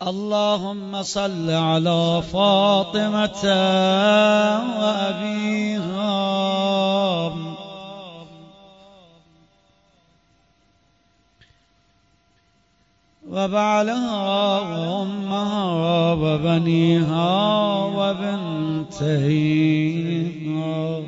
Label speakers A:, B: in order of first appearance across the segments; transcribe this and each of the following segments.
A: اللهم صل على فاطمة وأبيها وبعلها وأمها وبنيها وبنتيها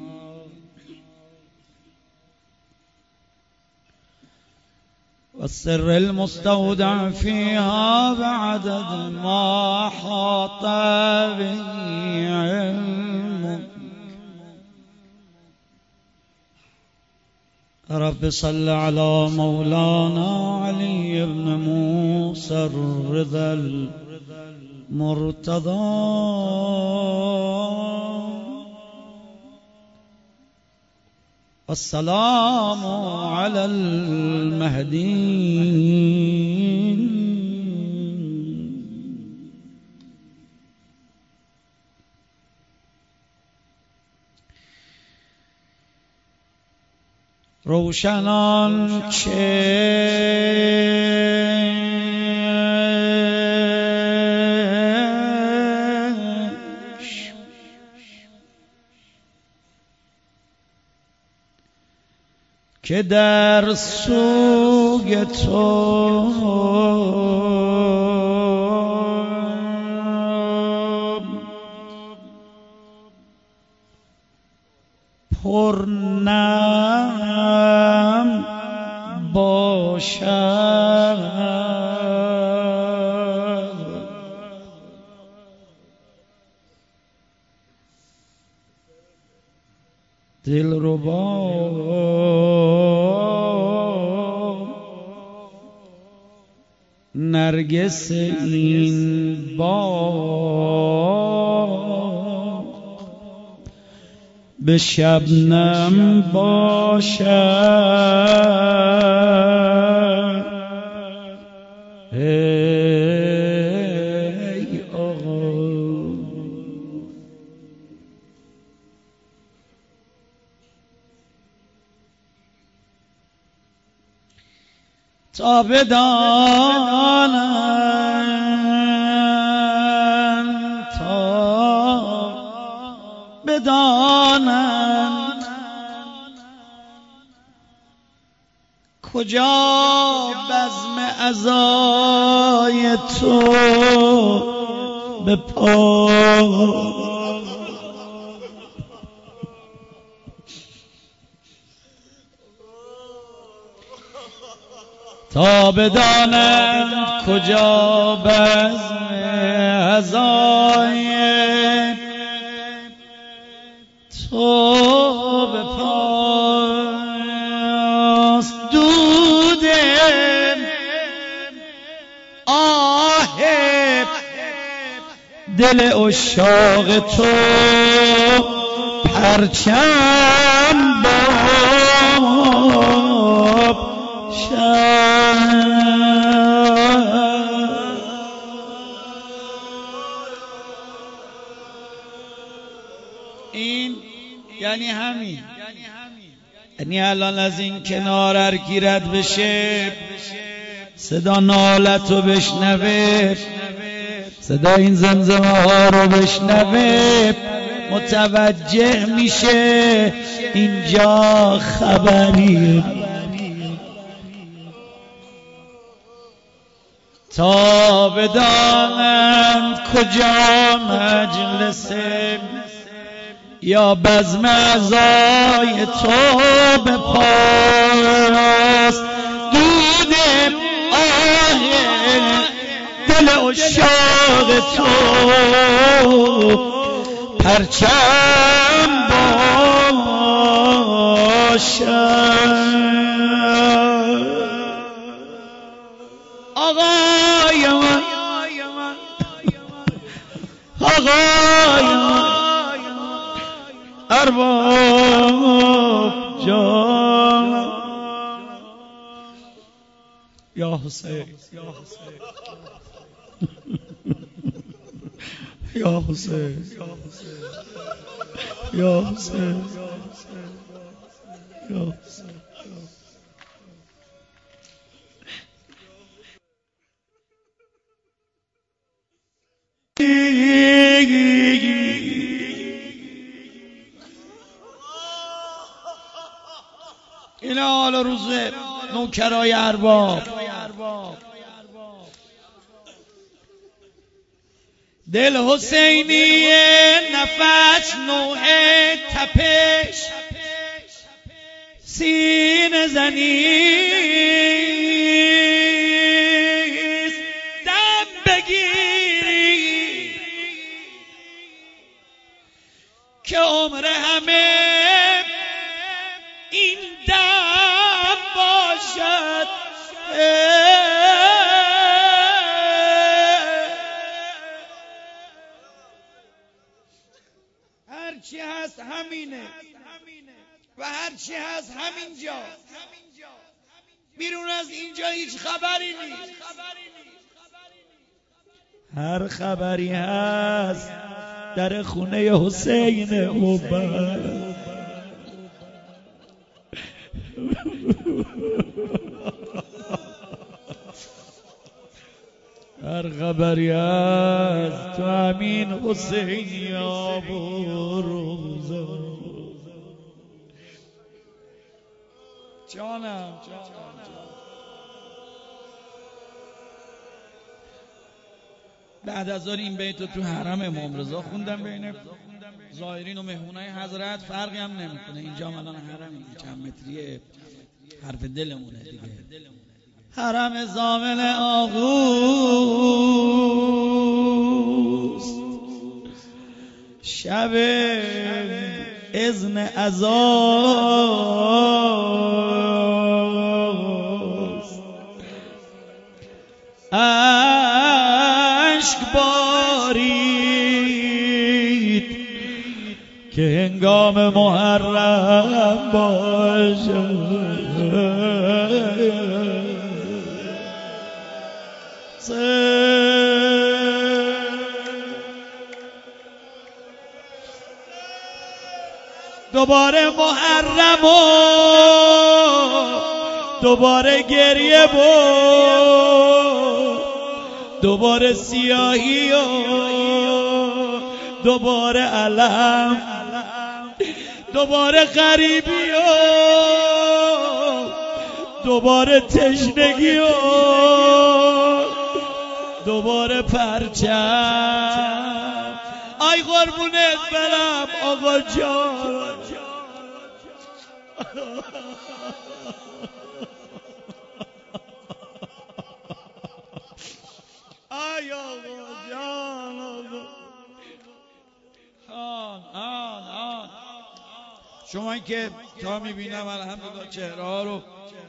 A: والسر المستودع فيها بعدد ما أحاط به علمك. رب صل على مولانا علي بن موسى الرضا المرتضى والسلام على المهدي روشنان که در سوگ تو پرنم باشد دلربا نرگس این باغ به شبنم باشد. ای آقا تا بدانند کجا بزم عزای تو به پا تا بدانند کجا بزم عزای تو به پاست. دود آه دل عشاق تو پرچم باب این یعنی همین، یعنی الان از این کنار هر کی رد بشه صدا نالتو بشنوه، صدا این زمزمه ها رو بشنوه، متوجه میشه اینجا خبری. تا بدانند کجا مجلسه یا بزم عزای تو به پاست. دود آه دل عشاق تو پرچم باشد. آقای من آقای من ارباب جان یا حسین یا حسین یا حسین یا حسین. این حال روز نوکرای ارباب. دل حسینی نفس نوع تپش سینه زنیست دم بگیری که عمر همه این دم باشد. هرچی هست همینه و هرچی هست همینجا. بیرون از اینجا هیچ خبری نیست. هر خبری هست در خونه حسین موبت. هر خبری هست تو همین حسینی آب و روزا. جانم بعد از این بیت رو تو حرم امام رضا خوندم. بین زائرین و مهمونای حضرت فرقی هم نمیکنه. اینجا الان حرم چند متریه، حرف دلمونه دیگه. حرم زامل آغوست شب اذن عزاست، اشک بارید که هنگام محرم باشد. دوباره محرم و دوباره گریه و دوباره سیاهی و دوباره علم، دوباره غریبی و دوباره تشنگی و دوباره پرچم. آی قربونت برم آقا جان. آی آقا جان. آن شما که تا میبینم الحمدلله چهره ها رو،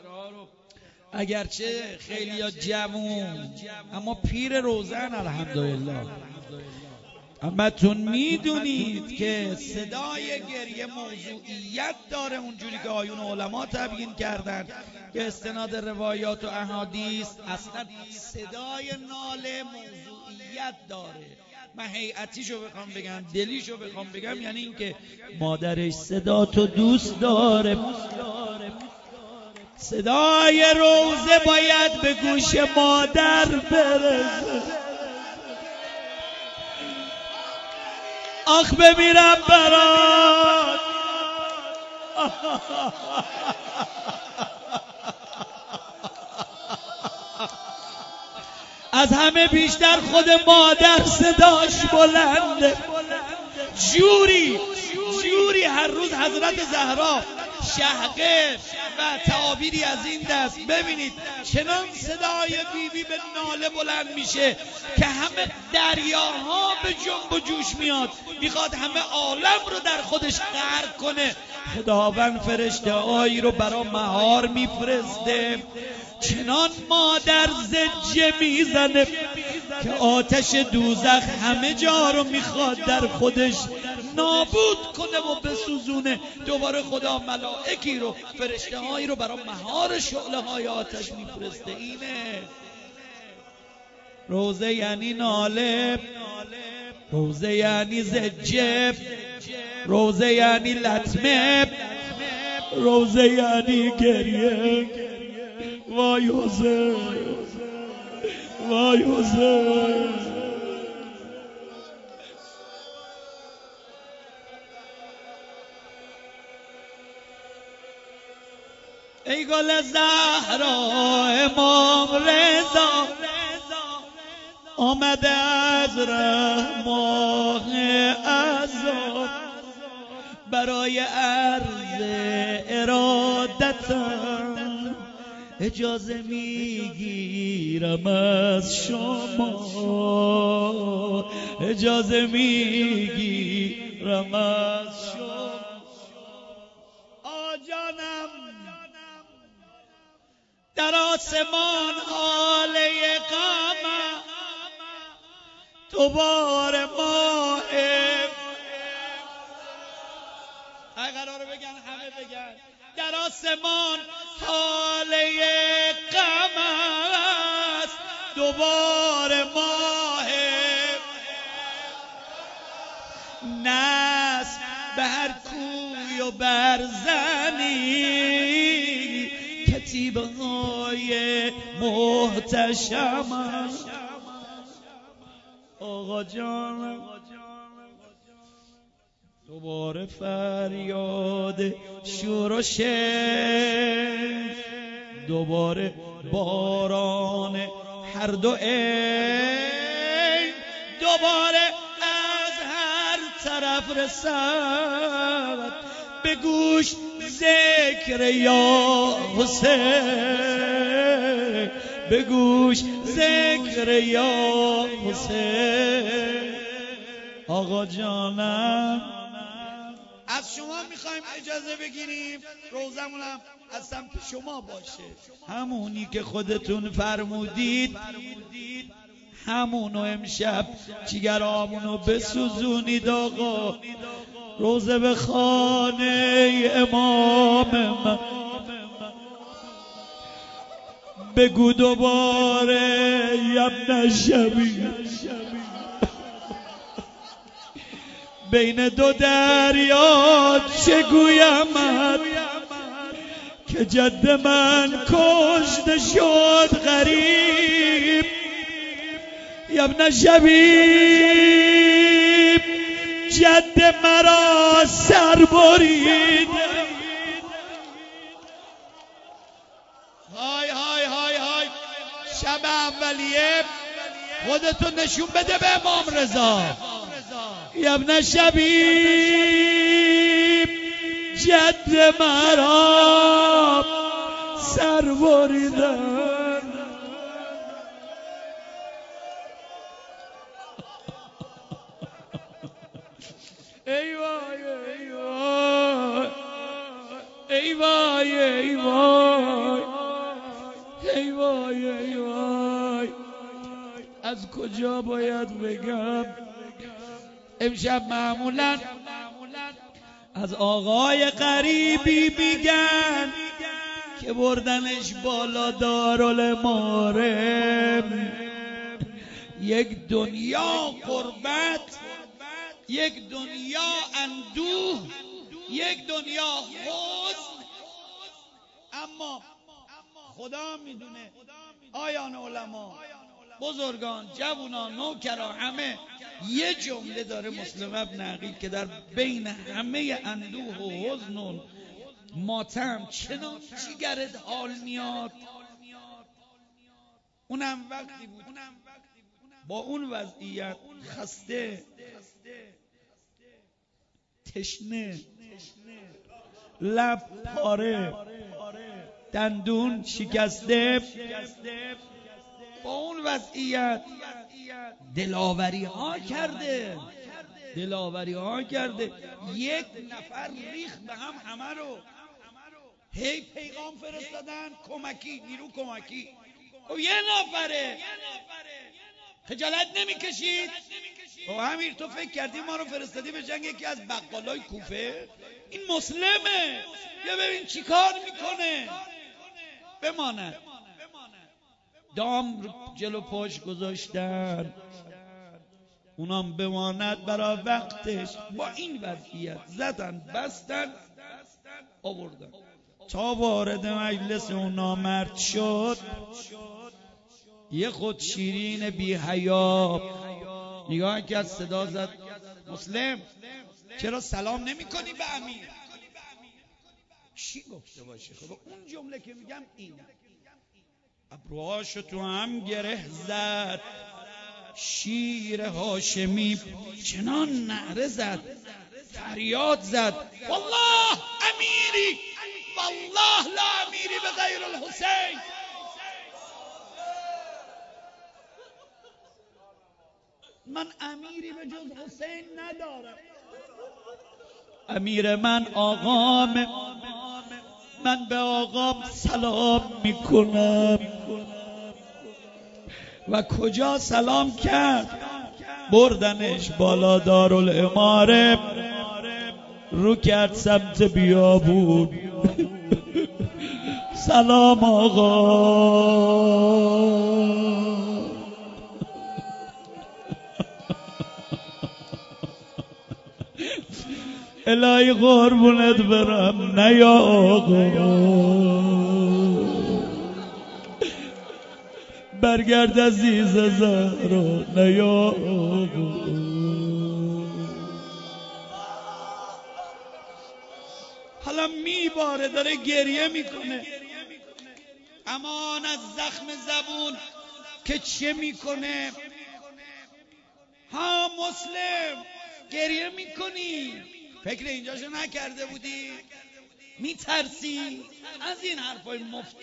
A: اگرچه خیلی ها جوون اما پیر روزن الحمدلله. همتون میدونید که صدای گریه موضوعیت داره، اونجوری که آیون علما تبیین کردن که استناد روایات و احادیث اصلا صدای ناله موضوعیت داره. من هیئتیشو بخوام بگم، دلیشو بخوام بگم، یعنی اینکه مادرش صدا تو دوست داره. صدای روزه باید به گوش مادر برسه. آخ بمیرم برات. از همه بیشتر خود مادر صداش بلنده. جوری هر روز حضرت زهرا شهقه و تعابیری از این دست ببینید چنان صدای بیبی به ناله بلند میشه که همه دریاها به جنب و جوش میاد، میخواد همه عالم رو در خودش غرق کنه. خداوند فرشته هایی رو برا مهار میفرسته، چنان مادر زجه میزنه که آتش دوزخ همه جا رو میخواد در خودش نابود کنه و بسوزونه. دوباره خدا ملائکی رو، فرشته هایی رو برای مهار شعله های آتش میفرسته. اینه روزه یعنی ناله، روزه یعنی زجه، روزه یعنی لطمه، روزه یعنی گریه. وای حسین، وای حسین. ای گل زهرا امام رضا آمده از ره ماه عذاب برای عرض ارادتم اجازه میگیرم از شما اجازه میگیرم از شما آجانم در آسمان حاله قمر دوباره ماه اگه قراره بگن همه بگن در آسمان حاله قمر است دوباره ماه نسل به هر کوی و برزنی کتیبه های محتشم آقا جانم دوباره فریاد شورش دوباره باران هر دو عین دوباره از هر طرف رسد به گوش ذکر یا حسین به گوش ذکر یا حسین آقا جانم از شما میخوایم اجازه بگیریم روزمونم از سمت شما باشه همونی که خودتون فرمودید همونو امشب جیگرامونو بسوزونید آقا روزه به خانه امام من بگو دوباره یبن شبی بین دو دریا چه گویمت که جد من کشته شد غریب یبن شبیب جد مرا سر برید های های های های شب اولیه خودتون نشون بده به امام رضا یبن شبیب جد مرا سر بریدن ای وای ای وای ای وای ای وای ای وای ای وای از کجا باید بگم امشب معمولا از آقای غریبی میگن که بردنش بالا دارالمعارف یک دنیا قربت یک دنیا اندوه یک دنیا حزن اما خدا میدونه آیان علما بزرگان جوانان نوکرا همه یه جمله داره مسلم ابن عقیل که در بین همه اندوه و حزن و ماتم چنان جیگرت حال میاد اونم وقتی بود با اون وضعیت خسته تشنه لب پاره دندون شکسته با اون وضعیت دلاوری ها کرده یک نفر ریخت به همه رو هی پیغام فرستادن کمکی نیرو کمکی خب یه نفره خجالت نمیکشید و امیر تو فکر کردی ما رو فرستادی به جنگ یکی از بقالای کوفه این مسلمه یا ببین چی کار میکنه بماند دام جلو پاش گذاشتن اونام بماند برای وقتش با این وضعیت زدن بستن آوردن تا وارد مجلس اون نامرد شد یه خود شیرین بی حیا نگاه کرد صدا زد مسلم چرا سلام نمی کنی به امیر چی گفته باشه؟ خب اون جمله که میگم اینه: ابروهاشو تو هم گره زد شیر هاشمی، چنان نعره زد فریاد زد والله امیری والله لا امیری به غیر الحسین. من امیری به جز حسین ندارم. امیر من آقام، من به آقام سلام میکنم. و کجا سلام کرد؟ بردنش بالا دارالاماره، رو کرد سمت بیابون. سلام آقا. الهی قربونت برم نیا آقا، برگرد عزیز زهرا نیا آقا. حالا میباره، داره گریه میکنه. امان از زخم زبون که چه میکنه. ها مسلم گریه میکنی؟ فکر اینجاشو نکرده بودی؟ میترسی از این حرفای مفت؟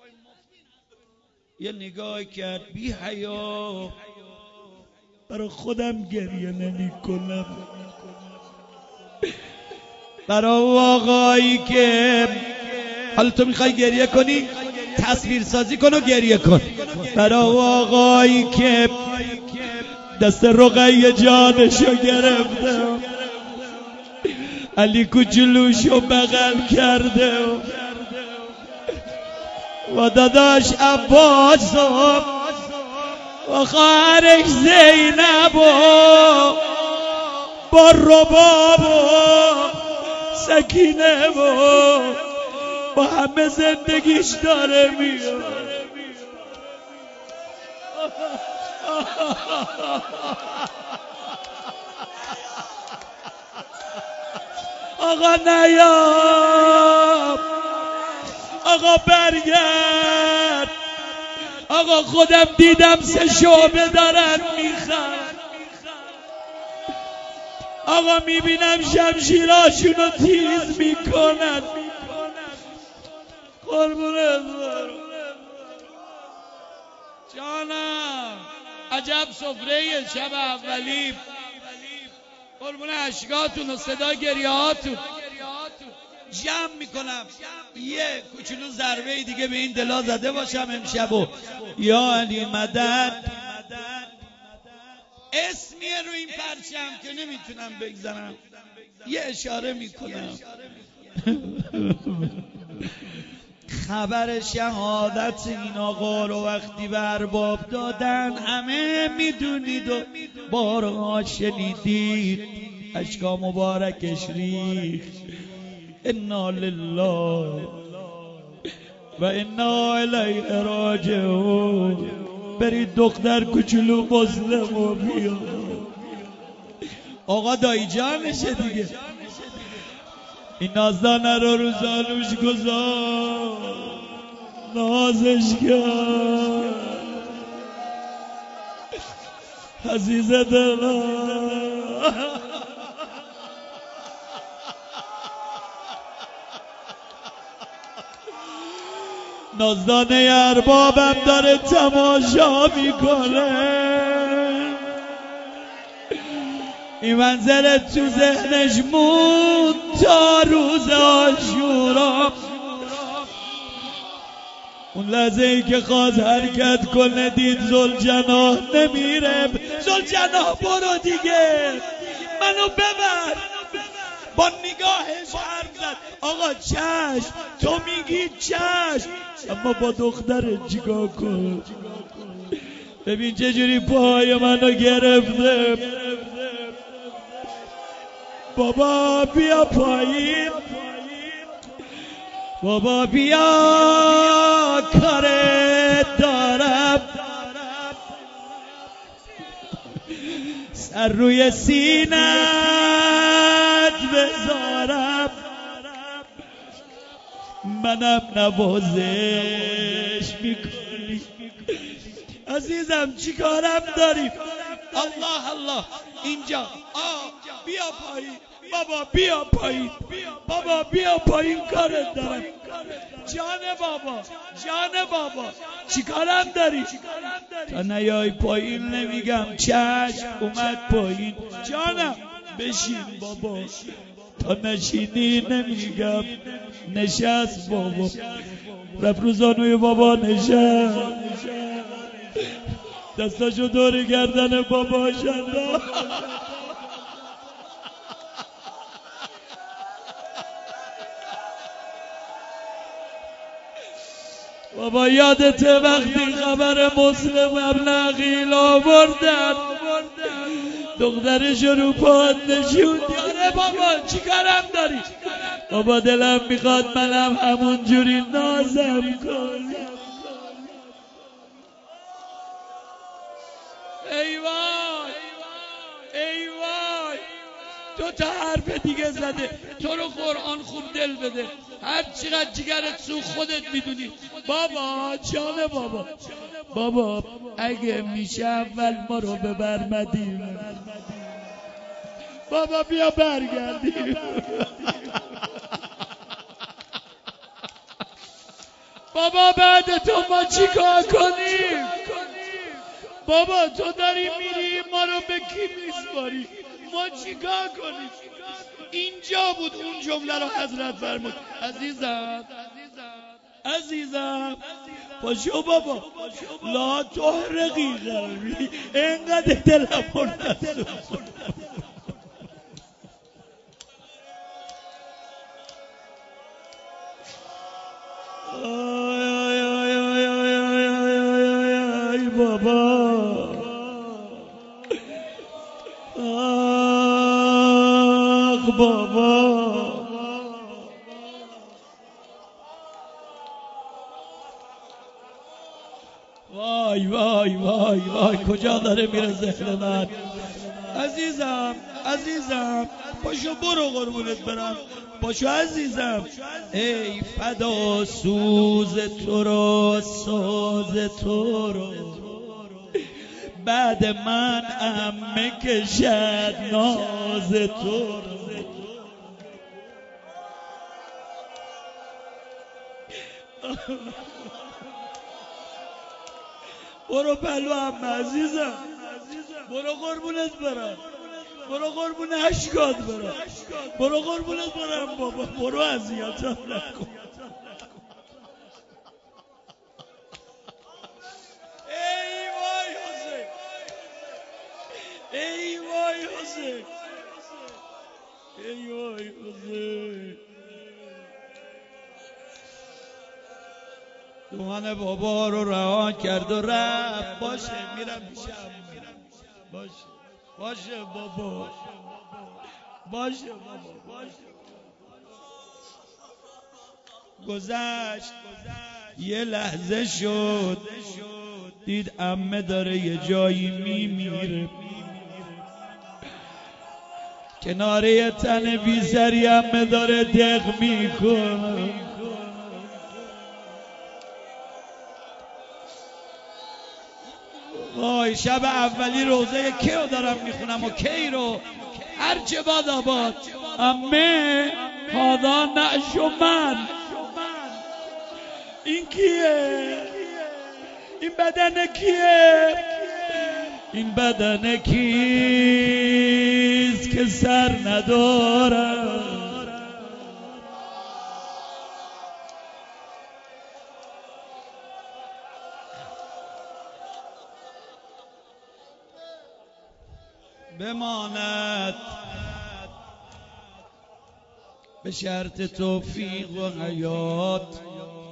A: یه نگاه کرد بی حیا، برای خودم گریه نمی کنم، برای آقایی که حالا تو میخوای گریه کنی تصویر سازی کن و گریه کن. برای آقایی که دست رقیه جانشو گرفته، علی کوچولوشو بغل کرده و داداش عباس و خواهرش زینب با رباب و سکینه با همه زندگیش داره میاد. آقا نیام، آقا برگرد، آقا خودم دیدم 3 شعبه دارن میخوان، آقا میبینم شمشیراشونو تیز میکنن. قربونت برم جانم. عجب سفره شب اولی. قربون اشکاتون و صدا گریه هاتون. جمع میکنم یه کوچولو ضربه دیگه به این دلا زده باشم امشبو. یا علی مدد. اسمیه رو این پرچم که نمیتونم بگذارم، یه اشاره میکنم. خبر شهادت این آقا رو وقتی به ارباب دادن همه میدونید و بارها شنیدید، اشکا مبارکش ریخت. انا لله و انا الیه راجعون. برید دختر کوچولو مسلمو بیا. آقا دایی جانشه دیگه. این نازدانه رو زانوش گذار، نازش کرد عزیز دلم. نازدانه اربابم داره تماشا میکنه، این منظره تو ذهنش موند تا روز عاشورا. اون لحظه ای که خواست حرکت کنه دید ذوالجناح نمیره. ذوالجناح برو دیگه، منو ببر. با نگاهش حرف زد. آقا چشم، تو میگی چشم، اما با دخترت چیکار کن؟ ببین چجوری پای منو گرفته. بابا بیا پایین، بابا بیا کارت دارم، سر روی سینت بذارم. منم نوازش میکنی. عزیزم چی کارم داری؟ الله الله اینجا بیا پایین بابا، بیا پایین بابا، بیا پایین کارت دارم. جان بابا، جان بابا چی کارم داری؟ تا نیای پایین نمیگم چشم اومد پایین. جانم بشین بابا، تا نشینی نمیگم نشست بابا. رفت رو زانوی بابا نشست، دستاشو دور گردن بابا شد. بابا یادته وقتی خبر مسلم ابن عقیل آوردن دخترش رو پات نشوند؟ آره بابا چی کارم داری؟ بابا دلم میخواد منم همون جوری نازم کنم. ای وای ای وای، دو تا حرف دیگه زده. تو رو قرآن خوب دل بده، هر چقدر جگرت سو خودت میدونی. بابا جان بابا، بابا اگه میشه اول ما رو ببر مدینه. بابا بیا برگردیم. بابا بعد تو ما چی کار کنیم؟ بابا تو داری میری ما رو به کی میسپاری؟ ما چی کار کنیم؟ اینجا بود اون جمله رو حضرت فرمود. عزیزم عزیزم پاشو بابا، لا تحرقی قلبی، اینقدر دلم رو نسوز. ای بابا، آخ بابا، وای وای وای وای کجا داره میره ذهن من؟ عزیزم عزیزم پاشو برو قربونت برم، پاشو عزیزم. ای فدا سوز تو رو ساز تو رو، بعد من عمه کشد ناز تو رو. برو پلو عمه عزیزم، برو قربونت برم، برو قربون اشکات برم، برو قربونت برم بابا، برو اذیتم نکن. ای وای حسین، ای وای حسین، ای وای حسین. دومان بابا رو رها کرد و رفت. باشه میرم پیشم، باشه باشه بابا، باشه بابا، باشه. گذشت یه لحظه شد، دید عمه داره یه جایی میمیره، کناره یه تن بی سری عمه داره دق میکنه. وای شب اولی روزه کی رو دارم میخونم و کی رو؟ هرچه باد آباد. عمه هادا نعشو من، این کیه؟ این بدن کیه؟ این بدن کیست که سر نداره؟ بماند به شرط توفیق و حیات.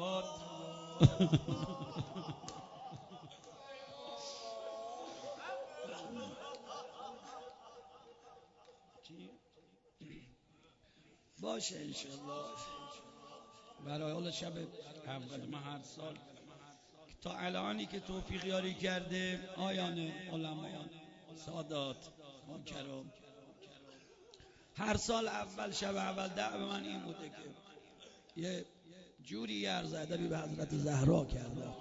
A: باشه انشالله. برای حال شب اول ما هر سال تا الانی که توفیق یاری کرده آیان علمان سادات کرام، هر سال اول شب اول دعوه من این بوده که یه جوری عرض ادبی به حضرت زهرا کردم.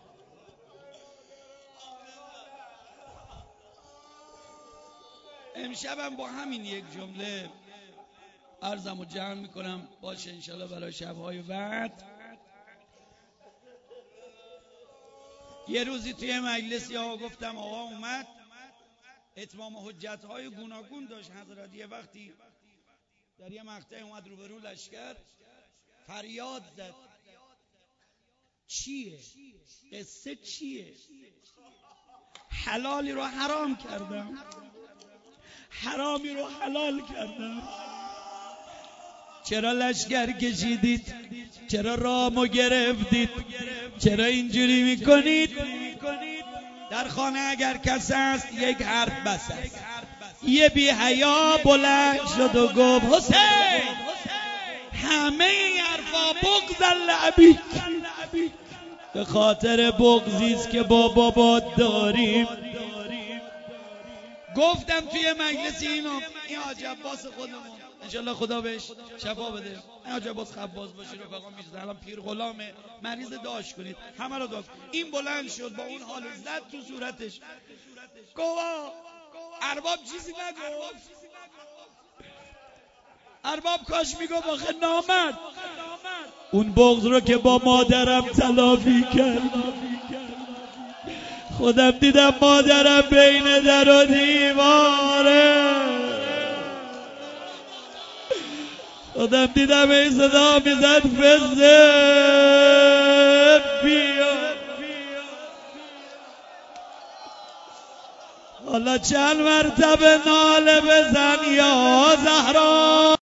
A: امشبم با همین یک جمله عرضمو جمع میکنم، باشه انشالله برای شبهای بعد. یه روزی توی مجلسی گفتم آقا اومد اتمام حجتهای گوناگون داشت حضرت. یه وقتی در یه مقطع اومد روبرو لشکر، فریاد زد چیه؟ قصه چیه؟ حلالی رو حرام کردم، حرامی رو حلال کردم. چرا لشکر کشیدید؟ چرا رامو گرفتید؟ چرا اینجوری میکنید؟ در خانه اگر کس است یک حرف بس است. یه بی حیا بلند شد و گفت حسین همه این حرفا بغض لعبی، به خاطر بغضیست که با بابا داریم. گفتم توی مجلس این حاج عباس خودمون انشالله خدا بهش شفا بده، این حاج عباس خباز باشه رفقا میشد، الان پیر غلامه، مریض داشت کنید، همه رو داشت. این بلند شد با اون حال زد تو صورتش، گفت ارباب چیزی نگفت. ارباب کاش میگفت آخه نامرد اون بغض رو که با مادرم تلافی کرد. خودم دیدم مادرم بین در و دیواره، خودم دیدم این صدا میزد فزه بیا. حالا چند مرتبه ناله بزن یا زهرا.